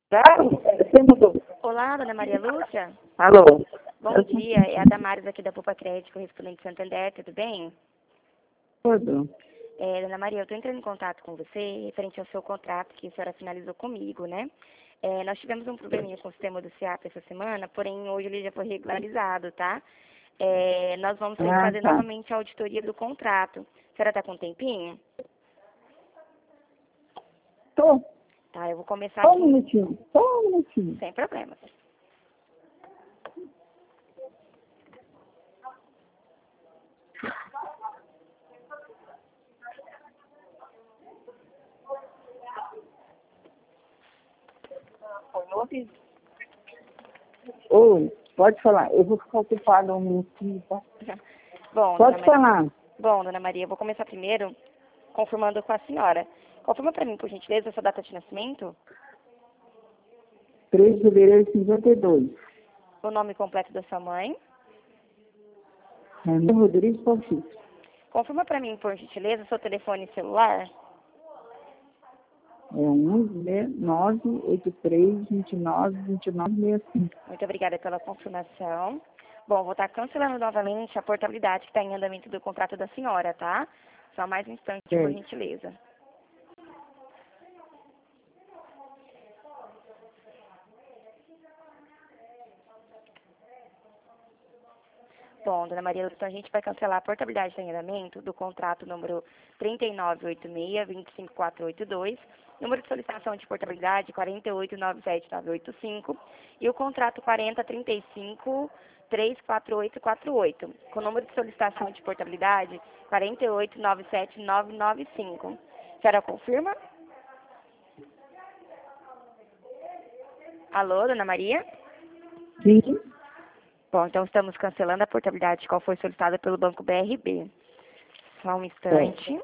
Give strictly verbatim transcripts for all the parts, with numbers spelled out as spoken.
Tá? Você mudou. Olá, dona Maria Lúcia. Alô? Bom dia, é a Damares aqui da Poupa Crédito, correspondente Santander, tudo bem? Tudo. É, dona Maria, eu estou entrando em contato com você referente ao seu contrato que a senhora finalizou comigo, né? É, nós tivemos um probleminha com o sistema do SEAP essa semana, porém hoje ele já foi regularizado, tá? É, nós vamos ter que Ah, fazer tá. novamente a auditoria do contrato. A senhora está com um tempinho? Tô. Tá, eu vou começar Só um aqui, minutinho. Só um minutinho. sem problemas. Oi, pode falar. Eu vou ficar ocupada um minutinho, tá? Bom, dona Pode Maria, falar. bom, dona Maria, eu vou começar primeiro confirmando com a senhora. Confirma para mim, por gentileza, a sua data de nascimento, três de fevereiro de cinquenta e dois. o nome completo da sua mãe. Raimundo Rodrigues Palchito. Confirma para mim, por gentileza, seu telefone celular. É um nove oito três, dois nove, dois nove seis cinco. Muito obrigada pela confirmação. Bom, vou estar cancelando novamente a portabilidade que está em andamento do contrato da senhora, tá? Só mais um instante, por Certo. gentileza. Bom, dona Maria, então a gente vai cancelar a portabilidade de andamento do contrato número três nove oito seis, dois cinco quatro oito dois, número de solicitação de portabilidade quatro oito nove sete nove oito cinco e o contrato quatro zero três cinco, três quatro oito quatro oito, com o número de solicitação de portabilidade quatro oito nove sete nove nove cinco. A senhora confirma? Alô, dona Maria? Sim. Bom, então estamos cancelando a portabilidade qual foi solicitada pelo Banco B R B. Só um instante.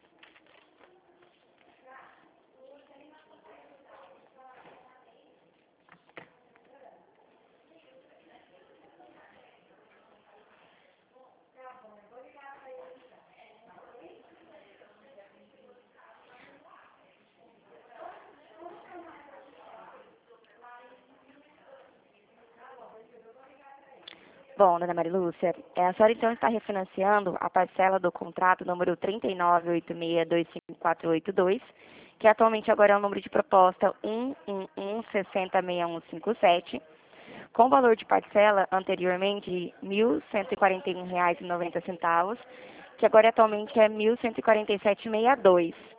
Bom, dona Maria Lúcia, é, a senhora então está refinanciando a parcela do contrato número três nove oito seis, dois cinco quatro oito dois, que atualmente agora é o número de proposta um um um, seis zero seis um cinco sete, com valor de parcela anteriormente de mil cento e quarenta e um reais e noventa centavos, que agora atualmente é mil cento e quarenta e sete reais e sessenta e dois centavos.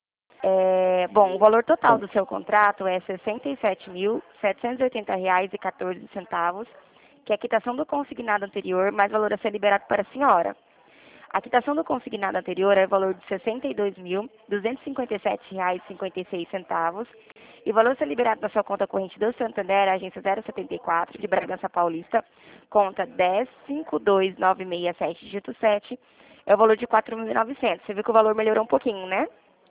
É, bom, o valor total do seu contrato é sessenta e sete mil, setecentos e oitenta reais e quatorze centavos, que é a quitação do consignado anterior mais valor a ser liberado para a senhora. A quitação do consignado anterior é o valor de sessenta e dois mil, duzentos e cinquenta e sete reais e cinquenta e seis centavos e o valor a ser liberado na sua conta corrente do Santander, agência zero setenta e quatro, de Bragança Paulista, conta dez cinco dois nove seis sete, dígito sete, é o valor de quatro mil e novecentos. Você viu que o valor melhorou um pouquinho, né?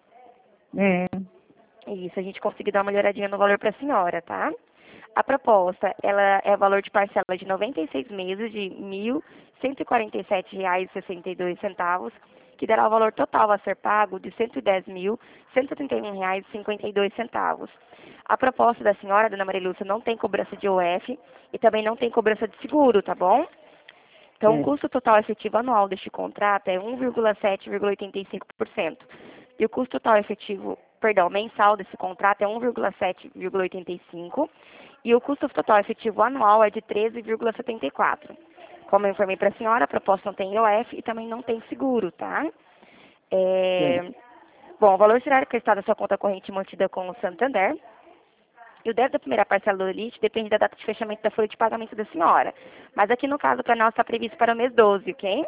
É. Isso, a gente conseguiu dar uma melhoradinha no valor para a senhora, tá? A proposta, ela é valor de parcela de noventa e seis meses de mil cento e quarenta e sete reais e sessenta e dois centavos, que dará o valor total a ser pago de cento e dez mil, cento e trinta e um reais e cinquenta e dois centavos. A proposta da senhora, dona Maria Lúcia, não tem cobrança de O F e também não tem cobrança de seguro, tá bom? Então, o É. custo total efetivo anual deste contrato é um vírgula sete vírgula oitenta e cinco por cento. E o custo total efetivo, perdão, mensal desse contrato é um vírgula sete vírgula oitenta e cinco por cento. E o custo total efetivo anual é de treze vírgula setenta e quatro. Como eu informei para a senhora, a proposta não tem I O F e também não tem seguro, tá? É... Certo. Bom, o valor será acrescentado à sua conta corrente mantida com o Santander. E o débito da primeira parcela do Elite depende da data de fechamento da folha de pagamento da senhora. Mas aqui no caso, para nós está previsto para o mês doze, ok?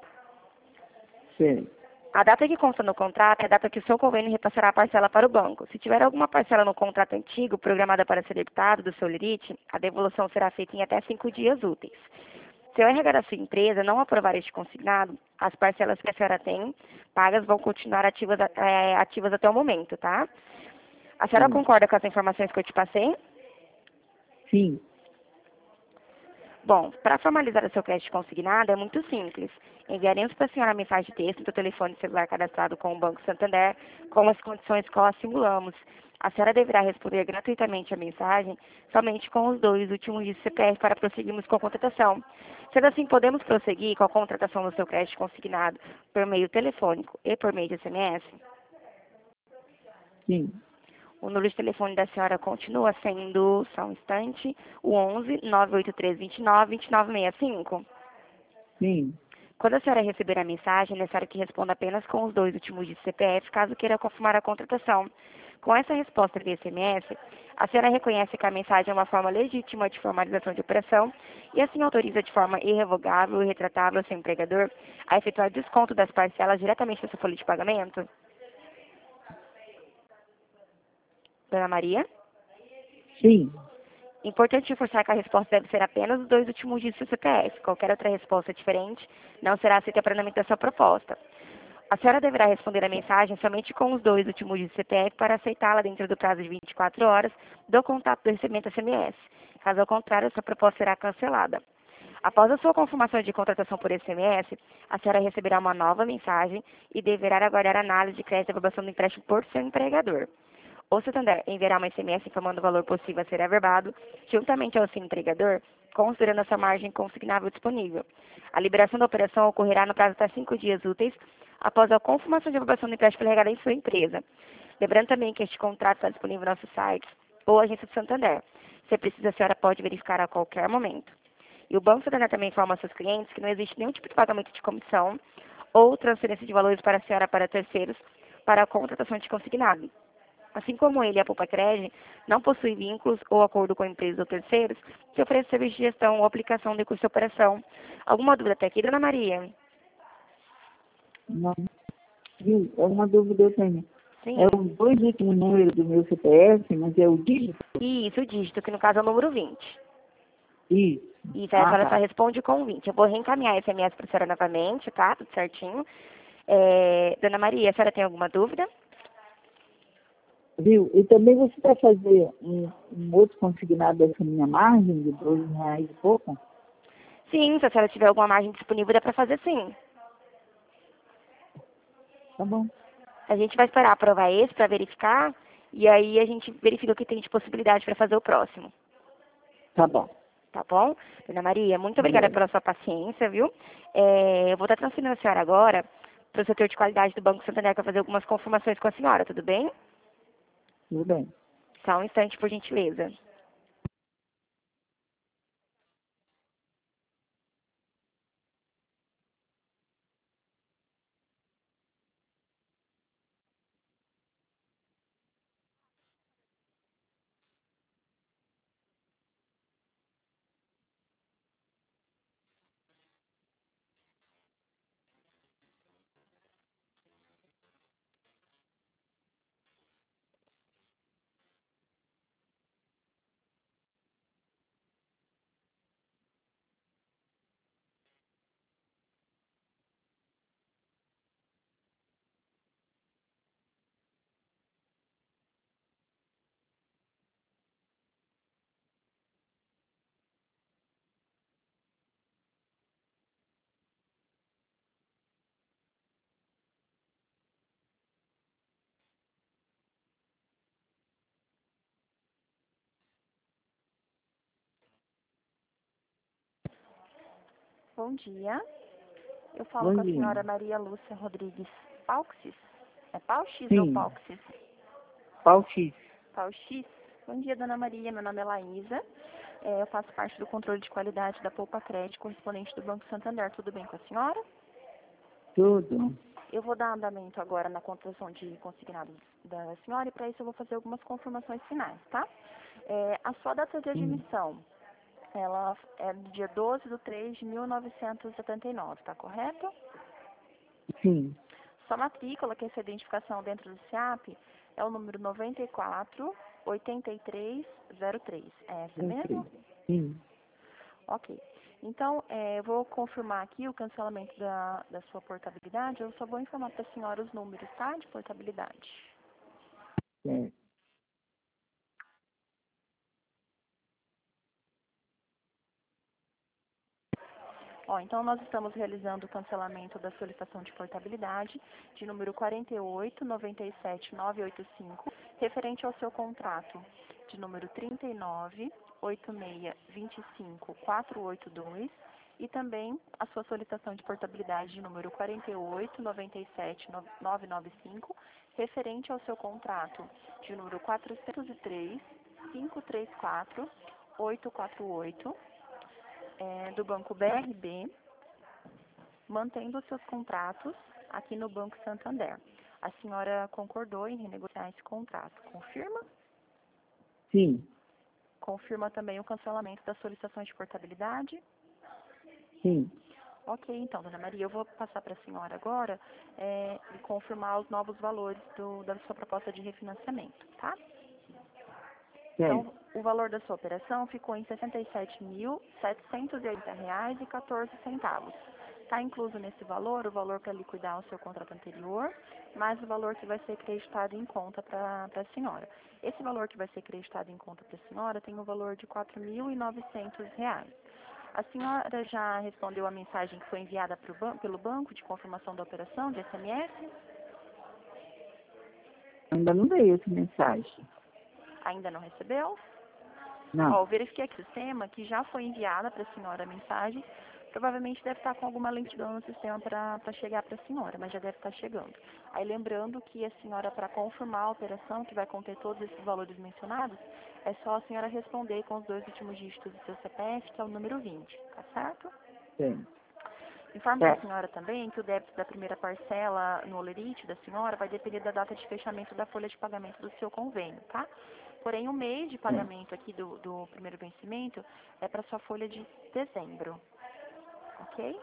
Certo. A data que consta no contrato é a data que o seu convênio repassará a parcela para o banco. Se tiver alguma parcela no contrato antigo programada para ser debitado do seu lerite, a devolução será feita em até cinco dias úteis. Se o R H da sua empresa não aprovar este consignado, as parcelas que a senhora tem pagas vão continuar ativas, é, ativas até o momento, tá? A senhora Sim. concorda com as informações que eu te passei? Sim. Bom, para formalizar o seu crédito consignado é muito simples. Enviaremos para a senhora a mensagem de texto do telefone celular cadastrado com o Banco Santander, com as condições que nós simulamos. A senhora deverá responder gratuitamente a mensagem somente com os dois últimos dígitos do C P F para prosseguirmos com a contratação. Sendo assim, podemos prosseguir com a contratação do seu crédito consignado por meio telefônico e por meio de S M S? Sim. O número de telefone da senhora continua sendo, só um instante, o onze, nove oito três, dois nove, vinte e nove sessenta e cinco. Sim. Quando a senhora receber a mensagem, é necessário que responda apenas com os dois últimos dígitos do C P F, caso queira confirmar a contratação. Com essa resposta via S M S, a senhora reconhece que a mensagem é uma forma legítima de formalização de operação e assim autoriza de forma irrevogável e retratável ao seu empregador a efetuar desconto das parcelas diretamente da sua folha de pagamento? Dona Maria? Sim. Importante reforçar que a resposta deve ser apenas os dois últimos dígitos do C P F. Qualquer outra resposta diferente não será aceita para andamento da sua proposta. A senhora deverá responder a mensagem somente com os dois últimos dígitos do C P F para aceitá-la dentro do prazo de vinte e quatro horas do contato do recebimento S M S. Caso ao contrário, a sua proposta será cancelada. Após a sua confirmação de contratação por S M S, a senhora receberá uma nova mensagem e deverá aguardar a análise de crédito e aprovação do empréstimo por seu empregador. O Santander enviará uma S M S informando o valor possível a ser averbado, juntamente ao seu empregador, considerando a sua margem consignável disponível. A liberação da operação ocorrerá no prazo de até cinco dias úteis após a confirmação de aprovação do empréstimo legado em sua empresa. Lembrando também que este contrato está disponível no nosso site ou agência do Santander. Se precisa, a senhora pode verificar a qualquer momento. E o Banco Santander também informa aos seus clientes que não existe nenhum tipo de pagamento de comissão ou transferência de valores para a senhora para terceiros para a contratação de consignado. Assim como ele, a Poupa Cred, não possui vínculos ou acordo com empresas ou terceiros que oferecem serviço de gestão ou aplicação de custo de operação. Alguma dúvida até aqui, Dona Maria? Não. Viu? É uma dúvida eu tenho. É Sim. os dois últimos números do meu C P F, mas é o dígito? Isso, o dígito, que no caso é o número vinte. Isso. Isso, aí a Ah, senhora só tá. responde com vinte. Eu vou reencaminhar esse S M S para a senhora novamente, tá? Tudo certinho. É, Dona Maria, a senhora tem alguma dúvida? Viu? E também você vai fazer um, um outro consignado dessa minha margem, de doze reais e pouco? Sim, se a senhora tiver alguma margem disponível, dá para fazer sim. Tá bom. A gente vai esperar aprovar esse para verificar, e aí a gente verifica o que tem de possibilidade para fazer o próximo. Tá bom. Tá bom? Dona Maria, muito obrigada Beleza. pela sua paciência, viu? É, eu vou estar transferindo a senhora agora para o setor de qualidade do Banco Santander para fazer algumas confirmações com a senhora, tudo bem? Tudo bem. Só um instante, por gentileza. Bom dia. Eu falo Bom com a dia. senhora Maria Lúcia Rodrigues Pauxis. É Pauxis ou Sim. Pauxis? Pau X. Pauxis. Bom dia, Dona Maria. Meu nome é Laísa. É, eu faço parte do controle de qualidade da Poupa Cred, correspondente do Banco Santander. Tudo bem com a senhora? Tudo. Eu vou dar andamento agora na contratação de consignados da senhora e para isso eu vou fazer algumas confirmações finais, tá? É, a sua data de Sim. admissão, ela é do dia doze de três de mil novecentos e setenta e nove, tá correto? Sim. Sua matrícula, que é essa identificação dentro do S E A P, é o número noventa e quatro, oitenta e três, zero três. É essa mesmo? Entrei. Sim. Ok. Então, é, eu vou confirmar aqui o cancelamento da, da sua portabilidade. Eu só vou informar para a senhora os números, tá? De portabilidade. É. Ó, então, nós estamos realizando o cancelamento da solicitação de portabilidade de número quarenta e oito, noventa e sete, novecentos e oitenta e cinco, referente ao seu contrato de número trinta e nove, oitenta e seis, vinte e cinco, quatrocentos e oitenta e dois e também a sua solicitação de portabilidade de número quarenta e oito, noventa e sete, novecentos e noventa e cinco, referente ao seu contrato de número quatrocentos e três, quinhentos e trinta e quatro, oitocentos e quarenta e oito, é, do Banco B R B, mantendo os seus contratos aqui no Banco Santander. A senhora concordou em renegociar esse contrato, confirma? Sim. Confirma também o cancelamento das solicitações de portabilidade? Sim. Ok, então, dona Maria, eu vou passar para a senhora agora é, e confirmar os novos valores do, da sua proposta de refinanciamento, tá? Então, o valor da sua operação ficou em sessenta e sete mil, setecentos e oitenta reais e quatorze centavos. Está incluso nesse valor o valor para liquidar o seu contrato anterior, mais o valor que vai ser creditado em conta para a senhora. Esse valor que vai ser creditado em conta para a senhora tem o valor de quatro mil e novecentos reais. A senhora já respondeu a mensagem que foi enviada pro ban pelo banco de confirmação da operação, de S M S? Ainda não veio essa mensagem. Ainda não recebeu? Não. Ó, eu verifiquei aqui o sistema que já foi enviada para a senhora a mensagem. Provavelmente deve estar com alguma lentidão no sistema para chegar para a senhora, mas já deve estar chegando. Aí lembrando que a senhora, para confirmar a operação, que vai conter todos esses valores mencionados, é só a senhora responder com os dois últimos dígitos do seu C P F, que é o número vinte, tá certo? Sim. Informe a senhora também que o débito da primeira parcela no Olerite da senhora vai depender da data de fechamento da folha de pagamento do seu convênio, tá? Porém, o mês de pagamento aqui do, do primeiro vencimento é para sua folha de dezembro, ok?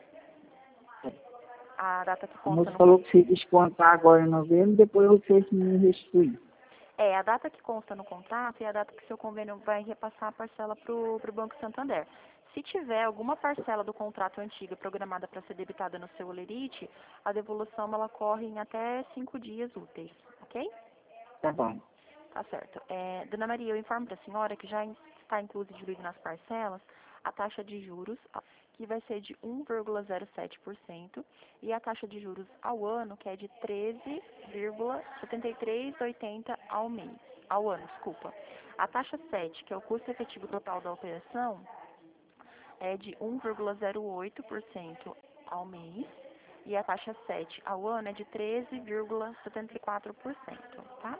A data que A consta moça no... falou que se descontar agora em novembro, depois você me restituir. É, a data que consta no contrato é a data que seu convênio vai repassar a parcela para o Banco Santander. Se tiver alguma parcela do contrato antiga programada para ser debitada no seu Olerite, a devolução ela corre em até cinco dias úteis, ok? Tá bom. Tá certo. É, Dona Maria, eu informo para a senhora que já está incluso e diluído nas parcelas a taxa de juros, que vai ser de um vírgula zero sete por cento, e a taxa de juros ao ano, que é de treze vírgula setenta e três oitenta ao mês, ao ano, desculpa. A taxa sete, que é o custo efetivo total da operação, é de um vírgula zero oito por cento ao mês, e a taxa sete ao ano é de treze vírgula setenta e quatro por cento, tá?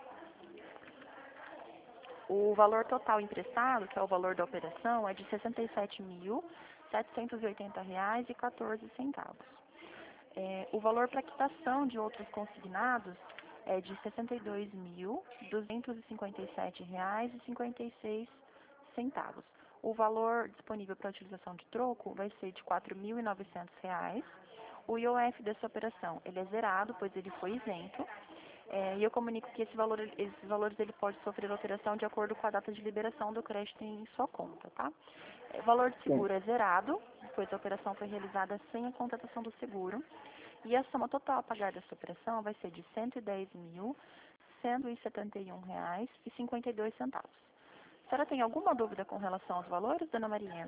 O valor total emprestado, que é o valor da operação, é de sessenta e sete mil, setecentos e oitenta reais e quatorze centavos. É, o valor para quitação de outros consignados é de sessenta e dois mil, duzentos e cinquenta e sete reais e cinquenta e seis centavos. O valor disponível para utilização de troco vai ser de quatro mil e novecentos reais. O I O F dessa operação, ele é zerado, pois ele foi isento. É, e eu comunico que esse valor, esses valores ele pode sofrer alteração de acordo com a data de liberação do crédito em sua conta, tá? É, o valor de seguro é zerado, pois a operação foi realizada sem a contratação do seguro. E a soma total a pagar dessa operação vai ser de cento e dez mil, cento e setenta e um reais e cinquenta e dois centavos. A senhora tem alguma dúvida com relação aos valores, dona Maria?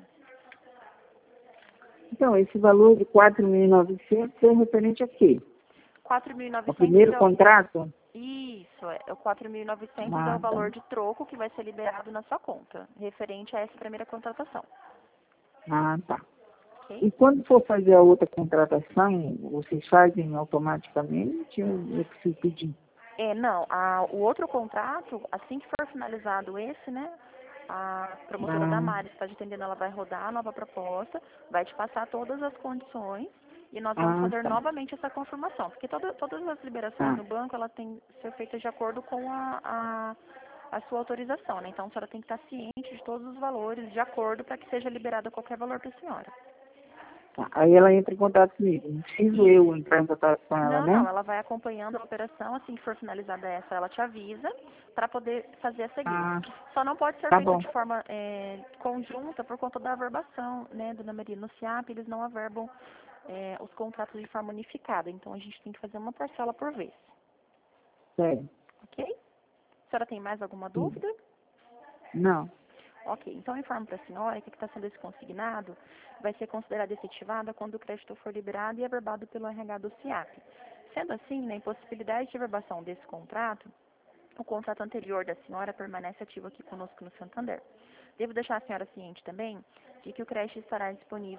Então, esse valor de quatro mil e novecentos é referente a quê? quatro mil e novecentos O primeiro é o... contrato? Isso, é, o quatro mil e novecentos Ah, é o valor tá. de troco que vai ser liberado na sua conta, referente a essa primeira contratação. Ah, tá. Ok? E quando for fazer a outra contratação, vocês fazem automaticamente ou eu preciso pedir? É, não, a, o outro contrato, assim que for finalizado esse, né, a promotora da Ah, Mari está atendendo, ela vai rodar a nova proposta, vai te passar todas as condições e nós vamos ah, fazer tá. novamente essa confirmação, porque toda, todas as liberações Ah, no banco, ela tem que ser feita de acordo com a, a, a sua autorização, né, então a senhora tem que estar ciente de todos os valores, de acordo para que seja liberado qualquer valor para a senhora. tá. Aí ela entra em contato comigo. Não preciso eu entrar em contato com ela, Não, não, né? ela vai acompanhando a operação, assim que for finalizada essa, ela te avisa para poder fazer a seguir. Ah, Só não pode ser tá feito bom. de forma é, conjunta por conta da averbação, né, dona Maria? No C I A P eles não averbam é, os contratos de forma unificada, então a gente tem que fazer uma parcela por vez, Sério. ok? A senhora tem mais alguma Sim. dúvida? Não. Ok, então eu informo para a senhora que a quitação desse consignado vai ser considerada efetivada quando o crédito for liberado e averbado pelo R H do SIAP. Sendo assim, na impossibilidade de averbação desse contrato, o contrato anterior da senhora permanece ativo aqui conosco no Santander. Devo deixar a senhora ciente também de que o crédito estará disponível